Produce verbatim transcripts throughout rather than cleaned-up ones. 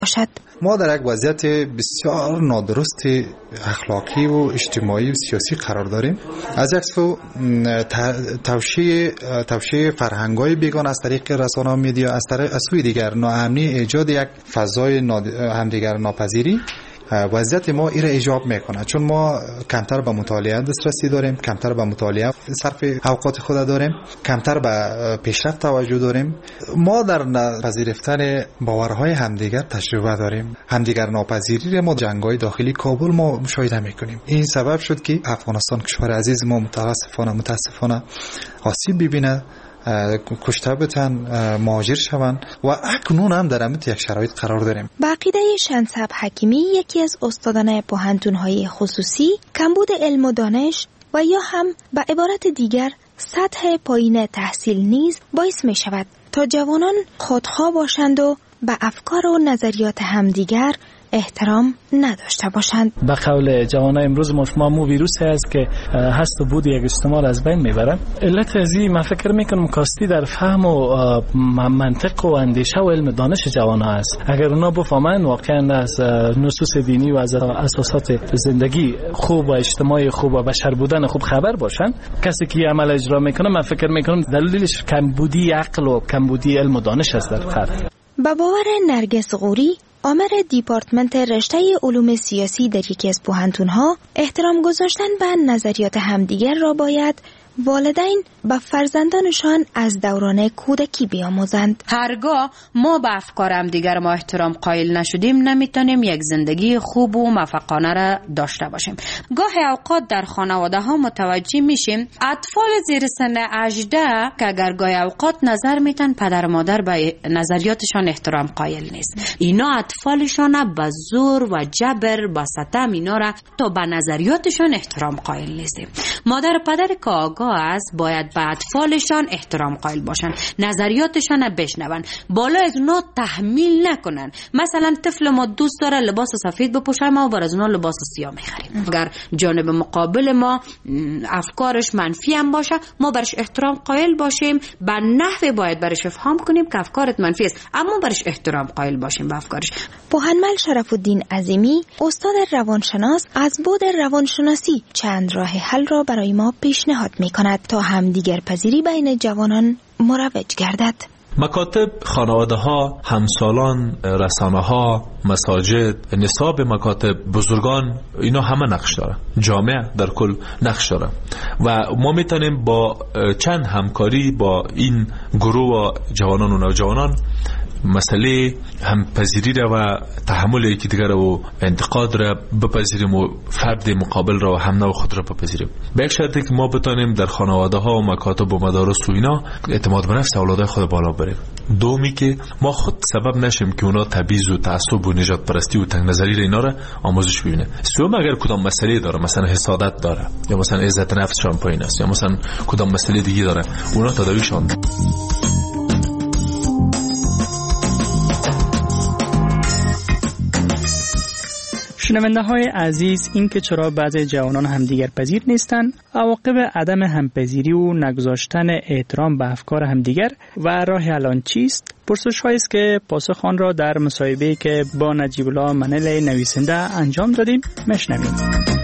باشد. ما در یک وضعیت بسیار نادرست اخلاقی و اجتماعی و سیاسی قرار داریم. از یک سو توشیع توشیع فرهنگ‌های بیگانه از طریق رسانه‌ها، میدیا، از طریق از سوی دیگر ناامنی، ایجاد یک فضای همدیگر ناپذیری وضعیت ما ایره ایجاب میکنه، چون ما کمتر به مطالعه دسترسی داریم، کمتر به مطالعه صرف اوقات خود داریم، کمتر به پیشرفت توجه داریم. ما در پذیرفتن باورهای همدیگر تجربه داریم. همدیگر ناپذیری ما جنگ‌های داخلی کابل ما مشاهده میکنیم. این سبب شد که افغانستان کشور عزیز ما متاسفانه متاسفانه آسیب ببینه، کشته بتن، مهاجر شوند و اکنون هم در امت یک شرایط قرار داریم. به عقیده شنصب حکیمی، یکی از استادان پوهنتون‌های خصوصی، کمبود علم و دانش و یا هم به عبارت دیگر سطح پایین تحصیل نیز باعث می شود تا جوانان خودخواه باشند و به افکار و نظریات همدیگر احترام نداشته باشند. به قول جوانای امروز ما شما مو ویروسی است که هست و بود یک اجتماع از بین میبرن. علت از این من فکر میکنم کاستی در فهم و منطق و اندیشه و علم دانش جوان ها است. اگر اونا بفهمن واقعا از نصوص دینی و از اساسات زندگی خوب و اجتماعی خوب و بشر بودن خوب خبر باشن، کسی که عمل اجرا میکنه من فکر میکنم دلیلش کمبودی عقل و کمبودی علم و دانش است در فرد. با باور نرگس غوری، آمر دیپارتمنت رشته علوم سیاسی در یکی از پوهنتون‌ها، احترام گذاشتن به نظریات همدیگر را باید والدین به فرزندانشان از دوران کودکی بیاموزند. هرگاه ما به افکار همدیگر ما احترام قائل نشدیم، نمیتونیم یک زندگی خوب و موفقانه را داشته باشیم. گاهی اوقات در خانواده ها متوجه میشیم اطفال زیر سن هجده که اگر گاهی اوقات نظر میتن پدر و مادر به نظریاتشان احترام قائل نیست، اینا اطفالشان به زور و جبر با ستم اینا را تا به نظریاتشان احترام قائل نیستیم. مادر و پدر که آگاه است باید به اطفالشان احترام قائل باشن، نظریاتشان بشنون، بالا از اونا تحمیل نکنن. مثلا طفل ما دوست داره لباس سفید بپوشه، ما بر از اونا لباس سیاه میخریم. اگر جانب مقابل ما افکارش منفی هم باشه، ما برش احترام قائل باشیم، به نحوی باید برش افهام کنیم که افکارت منفی است، اما برش احترام قائل باشیم به افکارش. پوهنمل شرف الدین عظیمی، استاد روانشناس، از بعد روانشناسی چند راه حل را برای ما پیشنهاد می کند تا همدیگر پذیری بین جوانان مروج گردد. مکاتب، خانواده ها، همسالان، رسانه ها، مساجد، نصاب مکاتب، بزرگان، اینا همه نقش داره. جامعه در کل نقش داره و ما میتونیم با چند همکاری با این گروه و جوانان و نوجوانان مسئله همپذیری را و تحمل یکی دیگر و انتقاد را بپذیریم و فرد مقابل را و هم نوع خود را بپذیریم. به یک شرطی که ما بتانیم در خانواده ها و مکاتب و مدارس و اینا اعتماد به نفس اولادای خود بالا بریم. دومی که ما خود سبب نشیم که اونا تبعیض و تعصب و نژاد پرستی و تنگ نظری را اینا را آموزش ببینه. سوم اگر کدام مسئله داره، مثلا حسادت داره یا مثلا عزت نفسشان پایین است یا مثلا کدام مسئله دیگه داره، اونا تداویشان. شنونده های عزیز، این که چرا بعضی جوانان همدیگر پذیر نیستند، عواقب عدم همپذیری و نگذاشتن احترام به افکار همدیگر و راه حل چیست؟ پرسش هایی است که پاسخ آن را در مصاحبه‌ای که با نجیب الله منل نویسنده انجام دادیم میشنویم.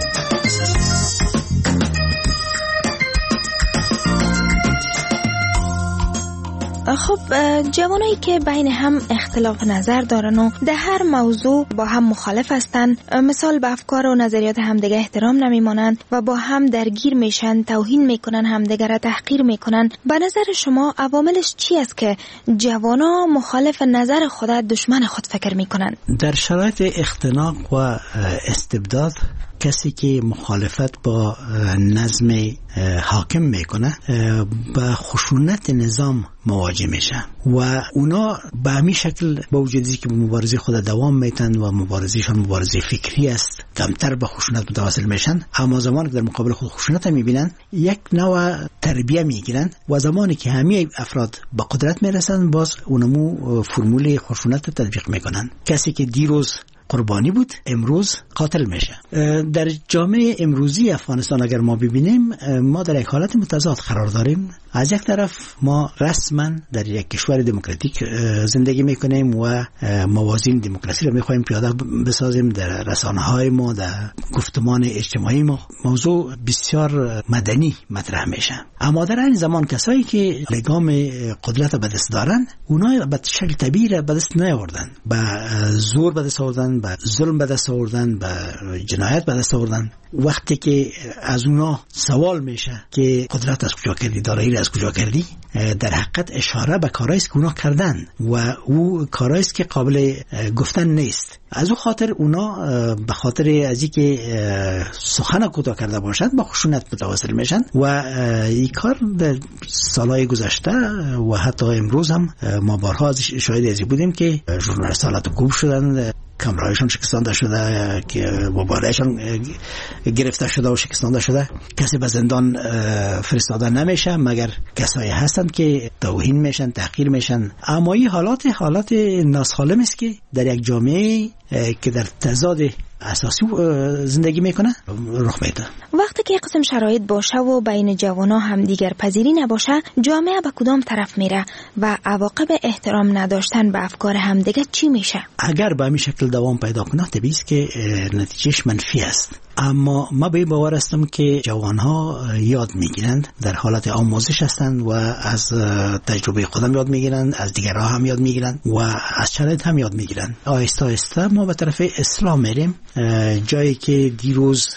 خب جوانایی که بین هم اختلاف نظر دارن و در هر موضوع با هم مخالف هستن، مثال به افکار و نظریات همدیگه احترام نمیمانند و با هم درگیر میشن، توهین میکنن، همدیگه را تحقیر میکنن، به نظر شما عواملش چی است که جوانا مخالف نظر خود دشمن خود فکر میکنن؟ در شرایط اختناق و استبداد کسی که مخالفت با نظم حاکم میکنه با خشونت نظام مواجه میشه و اونا به همین شکل با وجودی که مبارزه خود دوام میتن و مبارزهشان مبارزه فکری است، کمتر به خشونت متوسل میشن، اما زمانی که در مقابل خود خشونت میبینن یک نوع تربیه میگیرن و زمانی که همه افراد به قدرت میرسن باز اونمو فرمول خشونت تطبیق میکنن. کسی که دیروز قربانی بود امروز قاتل میشه. در جامعه امروزی افغانستان اگر ما ببینیم ما در یک حالت متضاد قرار داریم. از یک طرف ما رسما در یک کشور دموکراتیک زندگی میکنیم و موازین دموکراسی رو میخوایم پیاده بسازیم در رسانه‌های ما، در گفتمان اجتماعی ما. موضوع بسیار مدنی مطرح میشه، اما در این زمان کسایی که لگام قدرت به دست دارن اونا به شکل طبیعی به دست نیاوردن، به زور به دست آوردن، به ظلم به دست آوردن، به جنایت به دست آوردن. وقتی که از اونا سوال میشه که قدرت از کجا کردی، دارایی از کجا کردی، در حقیقت اشاره به کارهایی است که اونا کردن و او کارهایی است که قابل گفتن نیست. از او خاطر اونا به خاطر از اینکه سخن کوتاه کرده باشند با خشونت متواصل میشن و این کار در سالهای گذشته و حتی امروز هم ما بارها شاهد ازی بودیم که ژورنالیست‌ها کوب شدن، کامرایشان شکستانده شده، که موبایلشان گرفته شده و شکستانده شده. کسی به زندان فرستاده نمیشه مگر کسایی هستند که توهین میشن، تحقیر میشن. اما این حالات حالات ناسالم است که در یک جامعه که در تضاد اساسی زندگی میکنه رخ میده. وقتی که قسم شرایط باشه و بین جوانا هم دیگر پذیری نباشه، جامعه به کدام طرف میره و عواقب احترام نداشتن به افکار همدیگه چی میشه؟ اگر به همین شکل دوام پیدا کنه طبیعی است که نتیجهش منفی است. اما ما به باور هستم که جوانها یاد میگیرند، در حالت آموزش هستند و از تجربه خودم یاد میگیرند، از دیگرها هم یاد میگیرند و از شرایط هم یاد میگیرند. آهسته آهسته ما به طرف اسلام میریم، جایی که دیروز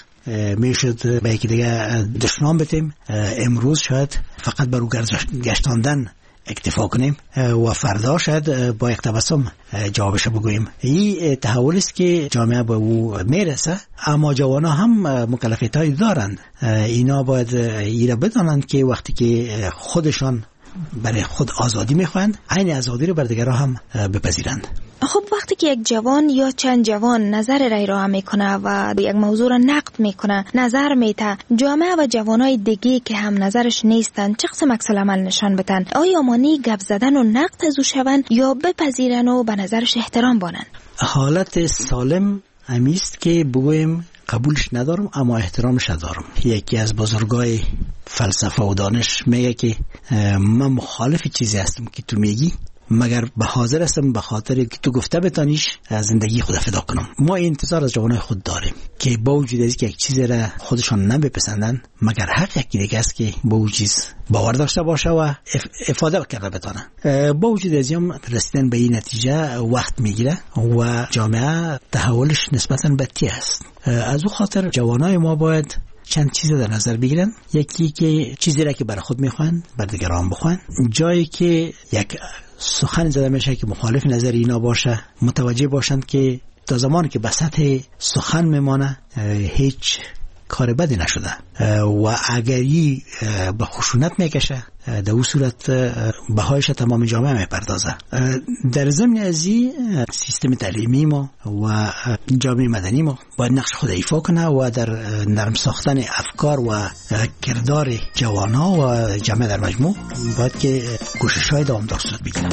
میشد به یکی دیگه دشنام بتیم، امروز شاید فقط برو گشتاندن اکتفا کنیم و فردا شاید با یک تبسم جوابش بگوییم. این تحول است که جامعه به او میرسه، اما جوانا هم مکلفیت‌هایی دارند. اینا باید اینا بدانند که وقتی که خودشان برای خود آزادی میخواهند، عین آزادی رو بر دیگران هم بپذیرند. خب وقتی که یک جوان یا چند جوان نظر رای را میکنه و یک موضوع را نقد میکنه، نظر میته، جامعه و جوانای دیگه که هم نظرش نیستن چه قسم عکس العمل نشان بدن؟ آیا مانی گپ زدن و نقد از او شون یا بپذیرن و به نظرش احترام بانن؟ حالت سالم همیست که بگویم قبولش ندارم اما احترامش دارم. یکی از بزرگای فلسفه و دانش میگه که من مخالف چیزی هستم که تو میگی، مگر به حاضر هستم به خاطر که تو گفته بتانیش زندگی خود فدا کنم. ما انتظار از جوانای خود داریم که با وجود از که یک چیزی را خودشان نمیپسندن، مگر حق یکی دیگه است که با اون چیز باور داشته باشه و افاده کرده بتانه. با وجود از این رسیدن به این نتیجه وقت میگیره و جامعه تحولش نسبتاً بدی است. از اون خاطر جوانای ما باید چند چیز در نظر بگیرن. یکی که چیزی را که برای خود میخوان بر دیگران بخوان، جایی که یک سخن زده میشه که مخالف نظر اینا باشه متوجه باشند که تا زمانی که به سطح سخن میمانه هیچ کار بدی نشده و اگری به خشونت میکشه در اون صورت بهایش تمام جامعه میپردازه. در ضمن ازی سیستم تعلیمی ما و جامعه مدنی ما باید نقش خود ایفا کنه و در نرم ساختن افکار و کردار جوانها و جامعه در مجموع باید که کوشش‌های دوامدار صورت بگیره.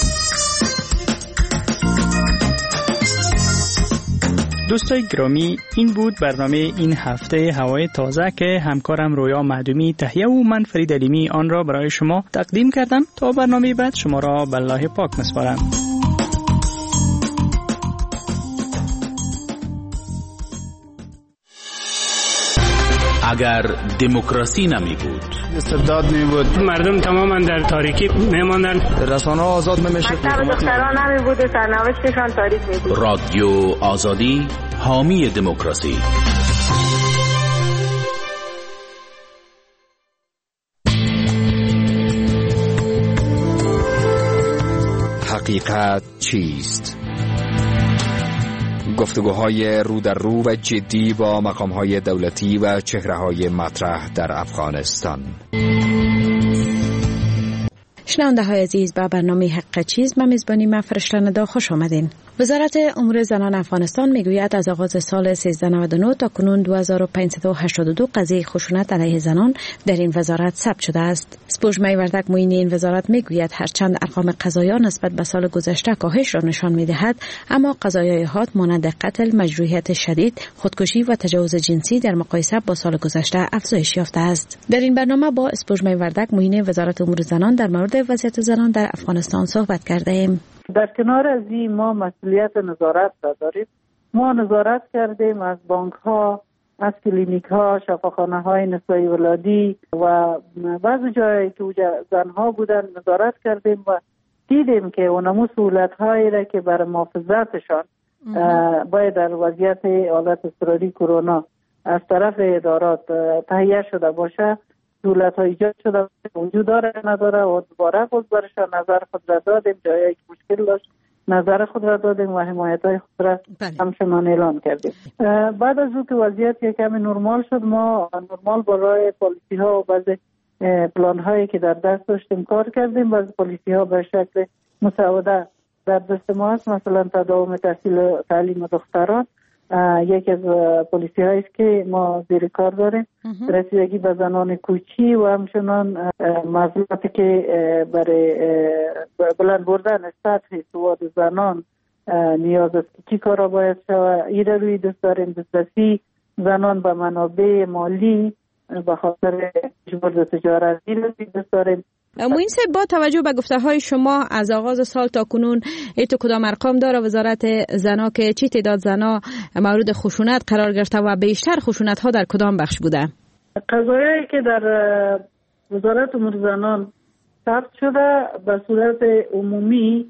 دوستای گرامی، این بود برنامه این هفته هوای تازه که همکارم رویا معدومی تهیه و من فرید علیمی آن را برای شما تقدیم کردم. تا برنامه بعد شما را به الله پاک می‌سپارم. اگر دموکراسی نمی بود، استبداد می بود، مردم تماما در تاریکی میماندن، رسانه ها آزاد نمیشه، مکتب دختران نمی بود، سرنوشتشان تاریک می بود. رادیو آزادی حامی دموکراسی. حقیقت چیست؟ گفتگوهای رو در رو و جدی با مقامهای دولتی و چهره‌های مطرح در افغانستان. شنونده های عزیز، با برنامه حقیقت چیست به میزبانی من فرشته ندا خوش آمدین. وزارت امور زنان افغانستان میگوید از آغاز سال سیزده نود و نه تا کنون دو هزار و پانصد و هشتاد و دو قضیه خشونت علیه زنان در این وزارت ثبت شده است. سپوږمۍ وردک معین این وزارت میگوید هرچند ارقام قضایا نسبت به سال گذشته کاهش را نشان میدهد، اما قضایای حاد مانند قتل، مجروحیت شدید، خودکشی و تجاوز جنسی در مقایسه با سال گذشته افزایش یافته است. در این برنامه با سپوږمۍ وردک معین وزارت امور زنان در مورد وضعیت زنان در افغانستان صحبت کرده ایم. در کنار از این ما مسئولیت نظارت را داریم. ما نظارت کردیم از بانک ها، از کلینیک ها، شفاخانه های نسایی ولادی و بعضی جایی که زن ها بودن نظارت کردیم و دیدیم که اونمو سهولت هایی را که برای محافظتشان باید در وضعیت حالت اضطراری کرونا از طرف ادارات تهیه شده باشه، سهولت ها ایجاد شده وجود داره نداره و دوباره باز برشان نظر خود را دادیم. جایی که مشکل داشت نظر خود را دادیم و حمایت های خود را همچنان اعلان کردیم. بعد از او که وضعیت یک کمی نرمال شد، ما نرمال برای پالیسی ها و بعضی پلان هایی که در دست داشتیم کار کردیم. بعضی پالیسی ها به شکل مساعده در دست ما است، مثلا تداوم تحصیل تعلیم دختران یکی از پالیسی هایی است که ما زیر کار داریم. رسیدگی به زنان کوچی و همچنان موضوعاتی که برای بلند بردن سطح سواد زنان نیاز است که چی کارا باید شود، ایره روی دست داریم. دسترسی زنان به منابع مالی به خاطر اجبار تجارت ایره روی دست داریم. معین صاحب، با توجه به گفته های شما از آغاز سال تا کنون ایتو کدام ارقام داره وزارت زنا که چی تعداد زنا مورد خشونت قرار گرفته و بیشتر خشونت ها در کدام بخش بوده؟ قضایایی که در وزارت امور زنان ثبت شده به صورت عمومی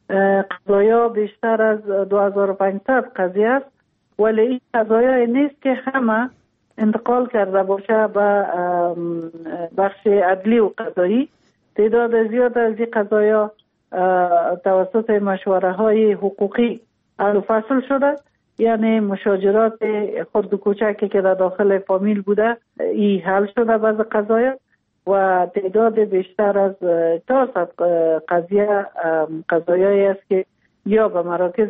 قضایا بیشتر از دو هزار و پانصد قضیه است، ولی این قضایایی نیست که همه انتقال کرده باشه به بخش عدلی و قضایی. تعداد زیاد از این قضایا توسط مشوره های حقوقی حل و فصل شده، یعنی مشاجرات خرد و کوچکی که در داخل فامیل بوده ای حل شده بعض قضایا و تعداد بیشتر از تا صد قضیه قضایایی است که یا به مراکز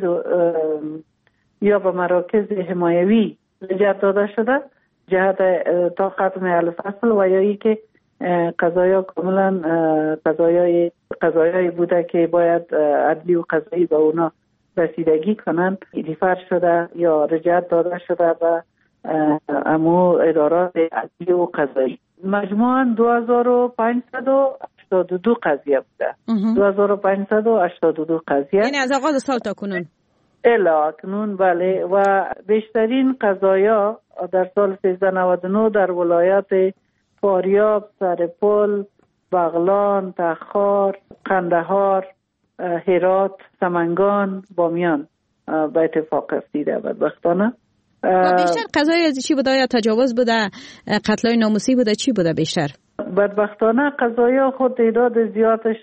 یا به مراکز حمایوی رجعت داده شده جهت تا ختم حل و فصل و یا ای که قضایا کاملا قضایای قضایایی بوده که باید عدلی و قضایی به اونا رسیدگی کنن دیفر شده یا رجعت داده شده به امو ادارات عدلی و قضایی. مجموعاً دو هزار و پانصد و هشتاد و دو قضیه بوده. دو هزار و پانصد و هشتاد و دو قضیه، یعنی از آغاز سال تا کنون الی اکنون. بله، و بیشترین قضایا در سال سیزده نود و نه در ولایات فاریاب، سرپل، بغلان، تخار، قندهار، هرات، سمنگان، بامیان به اتفاق افتیده. بدبختانه بیشتر قضایی از چی بوده؟ یا تجاوز بوده، قتلای ناموسی بوده، چی بوده بیشتر؟ بدبختانه قضایا خود تعداد زیادش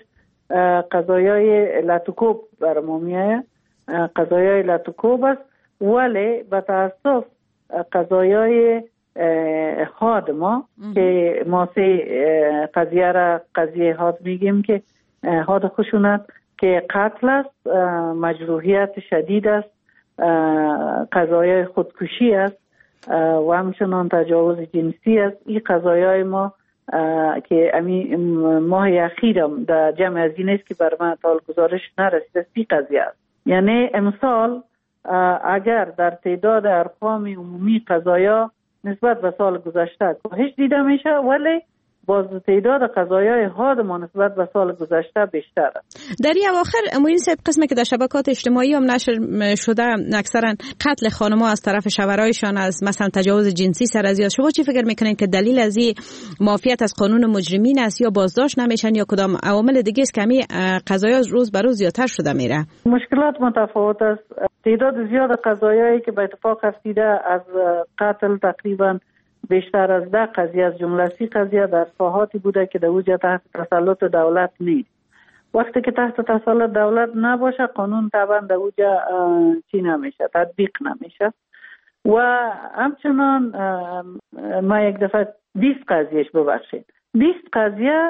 قضایای لطوکوب برام میایه، قضایای لطوکوب است، ولی به تاسف قضایای حاد ما که ما سه قضیه را قضیه حاد میگیم که حاد خشونت که قتل است، مجروحیت شدید است، قضایای خودکشی است و همچنان تجاوز جنسی است. این قضایای ما که امی ماه اخیرم در جمع از این است که بر من تا گزارش نرسیده سی قضیه است. یعنی امسال اگر در تعداد ارقام عمومی قضایا نسبت به سال گذشته کاهش دیده میشه، ولی باز تعداد قضایای حاد ما نسبت به سال گذشته بیشتر است. در این اواخر معین صاحب قسمی که در شبکات اجتماعی هم نشر شده اکثرا قتل خانم‌ها از طرف شوهرایشان از مثلا تجاوز جنسی سر از یاد، شما چی فکر میکنین که دلیل از این معافیت از قانون مجرمین است یا بازداشت نمیشن یا کدام عوامل دیگه است که همین قضایا روز به روز زیادتر شده میره؟ مشکلات متفاوت است. تعداد زیاد قضایایی که به اتفاق افتیده از قتل تقریبا بیشتر از ده قضیه از جمله سی قضیه در ساحاتی بوده که در اوجه تحت تسلط دولت نیست. وقتی که تحت تسلط دولت نباشه قانون طبعا در اوجه چی نمیشه، تطبیق نمیشه. و همچنان ما یک دفعه بیست قضیهش ببخشید بیست قضیه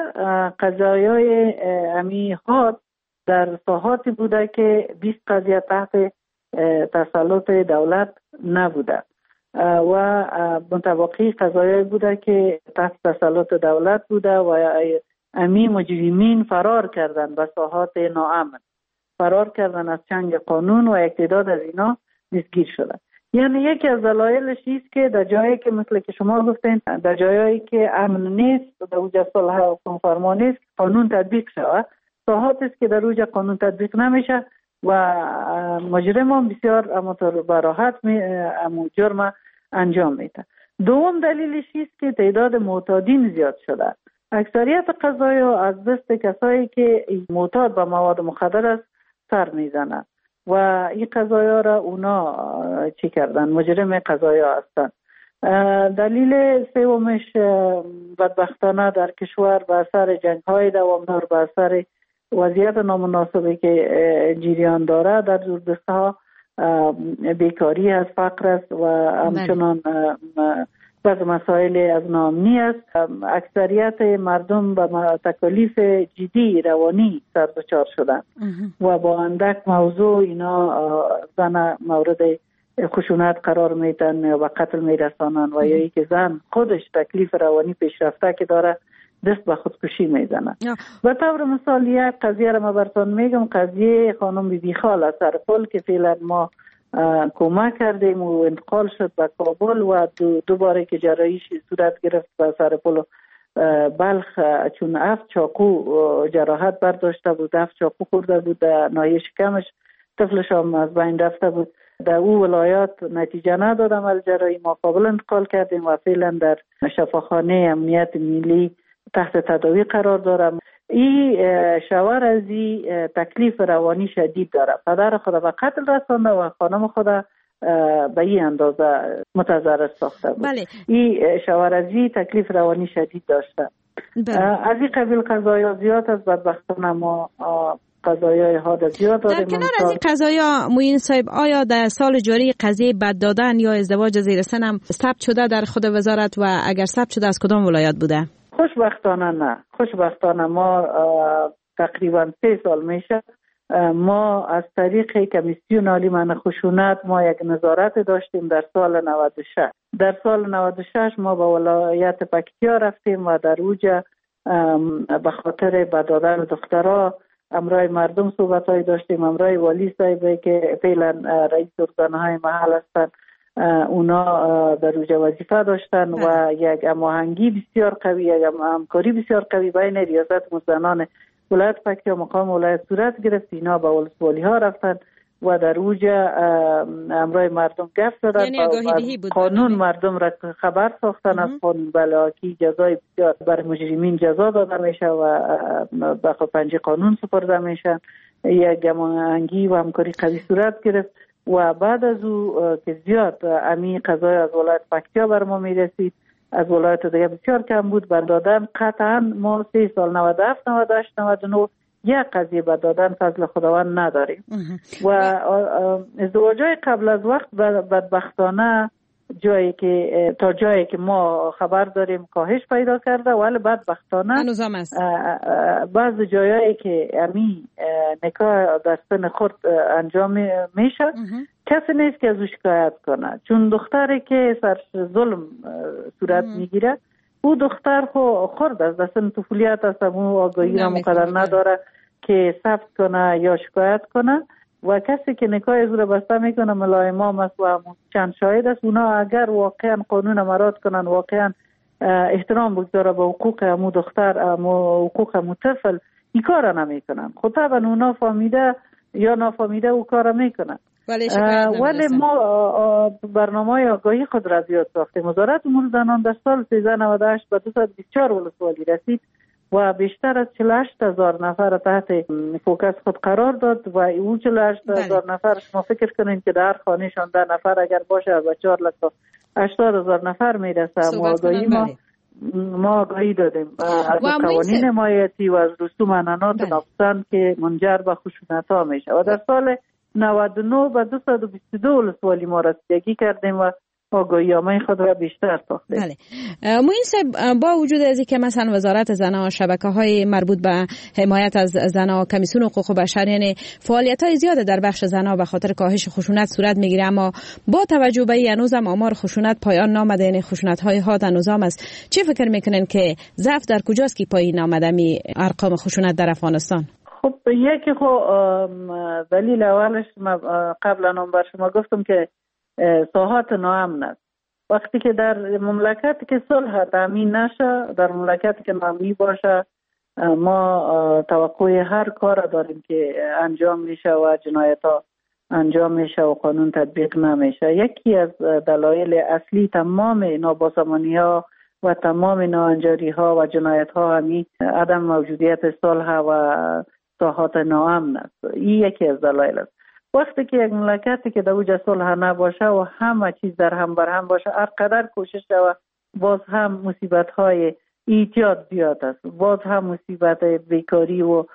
قضایای امی حاد در ساحاتی بوده که بیست قضیه تحت تسلط دولت نبوده و متوقع قضایایی بوده که تحت تسلط دولت بوده و امی مجرمین فرار کردن به ساحات ناامن، فرار کردن از چنگ قانون و یک تعداد از اینا دستگیر شدن. یعنی یکی از دلایلش است که در جایی که مثل که شما گفتین در جایی که امن نیست، در اوج صلح و کنفرما نیست، قانون تطبیق شود. ساحات است که در اوج قانون تطبیق نمیشه و مجرم هم بسیار امطور براحت می امو جرم انجام میده. دوم دلیلش است که تعداد معتادین زیاد شده. اکثریت قضایا از دست کسایی که معتاد به مواد مخدر است سر میزنن و این قضایا را اونا چی کردن؟ مجرم قضایا هستن. دلیل سومش بدبختانه در کشور به اثر جنگ‌های دوامدار، به اثر وضعیت نامناسبی که جریان داره در دوردست‌ها، بیکاری است، فقر است و همچنان بعض مسائل از ناامنی است. اکثریت مردم به تکالیف جدی روانی سر دچار شدن و با اندک موضوع اینا زن مورد خشونت قرار میدن و قتل میرسانن و یا ای که زن خودش تکلیف روانی پیشرفته که داره دست به خودکشی میزنه. به طور مثال یک قضیه را ما براتون میگم، قضیه خانم بیبی خال از سرپل که فعلا ما کمک کردیم و انتقال شد به کابل و دو, دو باره که جراحیش صورت گرفت به سرپل بلخ، چون هفت چاقو جراحت برداشته بود، هفت چاقو خورده بود در ناحیه شکمش، طفلش هم از بین رفته بود. در او ولایات نتیجه نداد عمل جراحی، ما کابل انتقال کردیم و فعلا در شفاخانه امنیت ملی تحت تداوی قرار دارم. این شوهر از این تکلیف روانی شدید داره، پدر خود به قتل رسانده و خانم خود به این اندازه متضرر ساخته بود. بله. این شوهر از این تکلیف روانی شدید داشته. بله. از این قبیل قضایا زیاد است، بدبختانه ما قضایای حاد زیاد داریم. در کنار از این قضایا موین صاحب، آیا در سال جاری قضیه بد دادن یا ازدواج زیر سن هم ثبت شده در خود وزارت و اگر ثبت شده از کدام ولایت بوده؟ خوشبختانه نه. خوشبختانه ما تقریبا سه سال میشه ما از طریق کمیسیون عالی منع خشونت ما یک نظارت داشتیم در سال نود و شش. در سال نود و شش ما به ولایت پکتیا رفتیم و در اوج به خاطر بد دادن دخترها امرای مردم صحبت‌های داشتیم. امرای والی صاحب که فعلا رئیس ارگان‌های محل هستند، اونا در اوج وظیفه داشتن و یک هماهنگی بسیار قوی، یک همکاری بسیار قوی بین ریاست مزدنان ولایت پکتیا مقام ولایت صورت گرفت. اینا به ولسوالی ها رفتن و در اوج امرای مردم گفت دادن، یعنی قانون مردم را خبر ساختن از قانون بلاکی جزای بسیار بر مجرمین جزا داده میشه و به پنجه قانون سپرده میشن. یک هماهنگی و همکاری قوی صورت گرفت و بعد از او که زیاد امی قضای از ولایت پکتیا بر ما میرسید، از ولایت دیگه بسیار کم بود بر دادن. قطعا ما سه سال نود و هفت نود و هشت نود و نه یک قضیه بر دادن فضل خداوند نداریم و ازدواجای قبل از وقت بدبختانه جایی که تا جایی که ما خبر داریم کاهش پیدا کرده، ولی بدبختانه هنوزم است. بعض جایی که امی نکاح در سن خرد انجام میشه کسی نیست که از او شکایت کنه، چون دختری که سر ظلم صورت میگیره او دختر خو خرد است، در سن طفولیت است، او آگاهی را مقدر نداره که ثبت کنه یا شکایت کنه و کسی که نکاح از او را بسته میکنه ملای امام است و چند شاهد است. اونا اگر واقعا قانون مراعات کنن، واقعا احترام بگذاره به حقوق امو دختر، امو حقوق امو طفل، این کار را نمیکنن. خب طبعا اونا فهمیده یا نافهمیده او کار را میکنن. ولی ما برنامه آگاهی خود را زیاد ساختیم. وزارت امور زنان در سال سیزده نود و هشت به دویست و بیست و چهار ولسوالی رسید و بیشتر از چهل و هشت هزار نفر تحت فوکس خود قرار داد و اون چهل و هشت هزار نفر شما فکر کنین که در خانهشان ده نفر اگر باشه از چهار لک تا هشتاد هزار نفر میرسه. ما آگاهی ما ما آگاهی دادیم از قوانین حمایتی و از رسوم عنعنات ناپسند که منجر به خشونت ها میشه و در سال نود و نه به دویست و بیست و دو ولسوالی ما رسیدگی کردیم و آگاهی‌نامه خود را بیشتر ساختیم. بله. معین صاحب، با وجود از اینکه مثلا وزارت زنان، شبکه‌های مربوط به حمایت از زنان، کمیسیون حقوق بشر، یعنی فعالیت‌های زیاده در بخش زنان به خاطر کاهش خشونت صورت میگیره، اما با توجه به این هنوزم آمار خشونت پایان نامده، یعنی خشونت‌های حاد هنوزم است. چه فکر میکنین که ضعف در کجاست که پایین آمده می ارقام خشونت در افغانستان؟ خب یکی خو دلیل اولش قبلا هم بر شما گفتم که ساحات ناامن است. وقتی که در مملکتی که صلح تامین نشه، در مملکتی که ناامنی باشه، ما توقع هر کار داریم که انجام میشه و جنایت ها انجام میشه و قانون تطبیق نمیشه. یکی از دلایل اصلی تمام نابسامانی ها و تمام ناانجاری ها و جنایت ها همی عدم موجودیت صلح و ساحات ناامن است. این یکی از دلایل است. وقتی که یک مملکتی که در اوج صلح نباشه و همه چیز در هم بر هم باشه، هر قدر کوشش و باز هم مصیبت های ایجاد زیاد است، باز هم مصیبت بیکاری و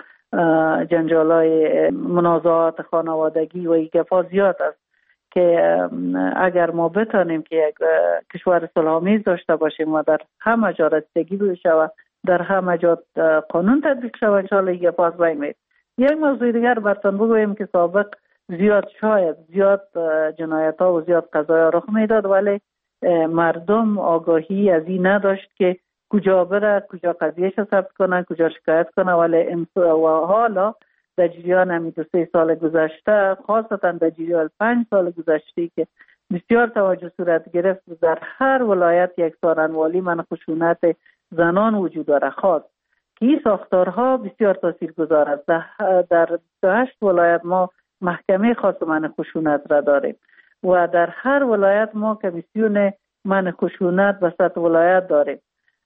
جنجال های منازعات خانوادگی و ایگفا زیاد است که اگر ما بتانیم که یک کشور صلح‌آمیز داشته باشیم و در همه جا رسیدگی بشه و در همه جا قانون تطبیق شود، انشاءالله ایگفا از بین میره. یک موضوع دیگر براتون بگویم که سابق زیاد شاید زیاد جنایت ها و زیاد قضایا رخ میداد، ولی مردم آگاهی از این نداشت که کجا بره، کجا قضیهش ثبت کنه، کجا شکایت کنه. ولی و حالا در جریان همین دو سه سال گذشته، خاصتا در جریان پنج سال گذشته که بسیار توجه صورت گرفت، در هر ولایت یک سارنوالی من خشونت زنان وجود داره خاص که این ساختارها بسیار تاثیرگذار است. در هشت ولایت ما محکمه خاص من خشونت را داریم و در هر ولایت ما کمیسیون من خشونت به سطح ولایت داریم.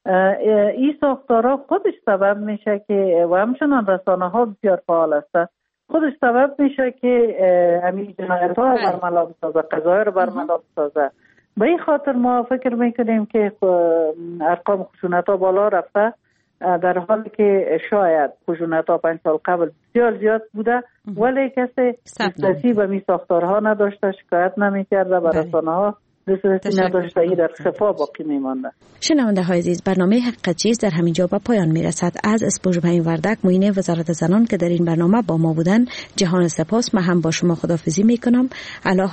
این ساختارها خودش سبب میشه که و همچنان رسانه ها بسیار فعال هستند، خودش سبب میشه که همین جنایت ها برملا بسازه، قضایا رو برملا بسازه. به این خاطر ما فکر میکنیم که ارقام خشونت ها بالا رفته، در حالی که شاید خشونت ها پنج سال قبل بسیار زیاد بوده ولی کسی دستی به می ساختارها نداشته، شکایت نمی کرده، به رسانه ها دسترسی نداشته، ای در خفا باقی می مانده. شنونده های عزیز، برنامه حق چیز در همین جا به پایان می رسد. از اسپوژمه وردک معین وزارت زنان که در این برنامه با ما بودن، جهان سپاس. من هم با شما خداحافظی می کنم.